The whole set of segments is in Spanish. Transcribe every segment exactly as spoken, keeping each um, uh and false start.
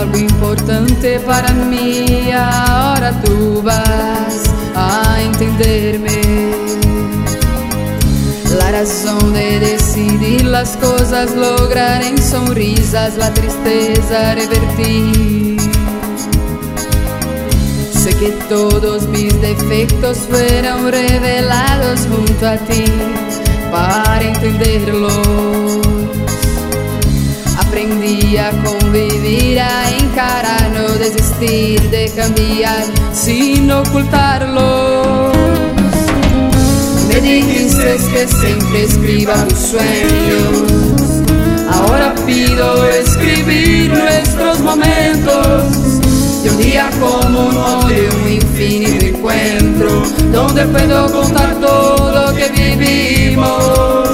algo importante para mí. Ahora tú vas a entenderme. La razón de decidir las cosas, lograr en sonrisas la tristeza revertir. Sé que todos mis defectos fueron revelados junto a ti para entenderlos. Aprendí a convivir, a encarar, no desistir de cambiar sin ocultarlos. Me dijiste que siempre escriba tus sueños. Ahora pido escribir nuestros momentos de un día común o de un infinito encuentro, donde puedo contar todo lo que vivimos.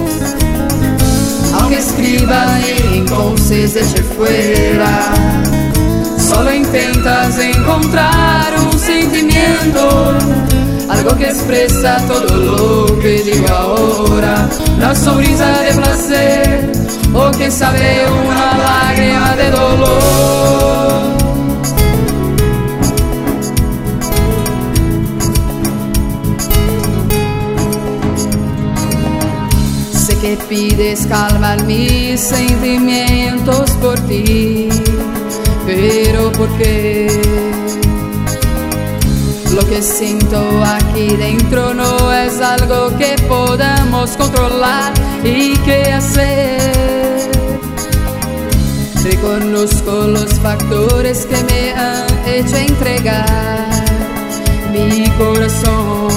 Aunque escriba y entonces eche fuera, solo intentas encontrar un sentimiento, algo que expresa todo lo que digo ahora. Una sonrisa de placer, o quién sabe, una lágrima de dolor. Sé que pides calmar mis sentimientos por ti, pero ¿por qué? Lo que siento aquí dentro no es algo que podamos controlar y qué hacer. Reconozco los factores que me han hecho entregar mi corazón.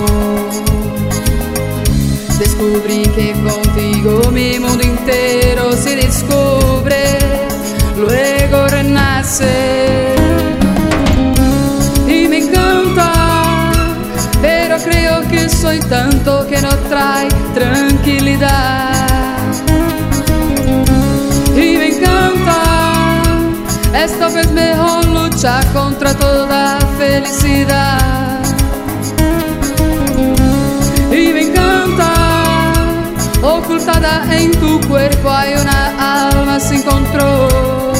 Descubrí que contigo mi mundo entero se descubre, luego renace. Y me encanta, pero creo que soy tanto que no trae tranquilidad. Y me encanta, esta vez mejor luchar contra toda felicidad. Y me encanta, ocultada en tu cuerpo hay una alma sin control.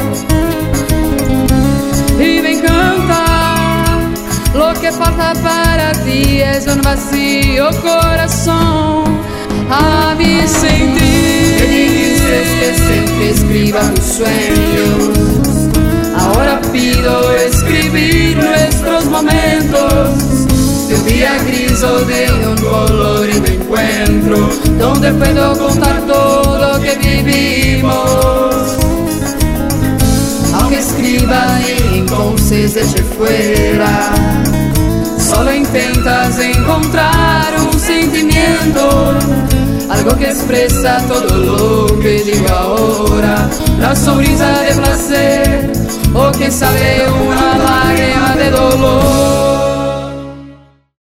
Y me encanta, lo que falta para ti es un vacío corazón a mi sentir. Me dijiste que siempre escriba tus sueños. Ahora pido escribir nuestros momentos de un día gris o de un colorido encuentro, donde puedo contar todo lo que vivimos. Aunque escriba y entonces eche fuera, solo intentas encontrar un sentimiento, algo que expresa todo lo que digo ahora. Una sonrisa de placer, o quién sabe, una lágrima de dolor.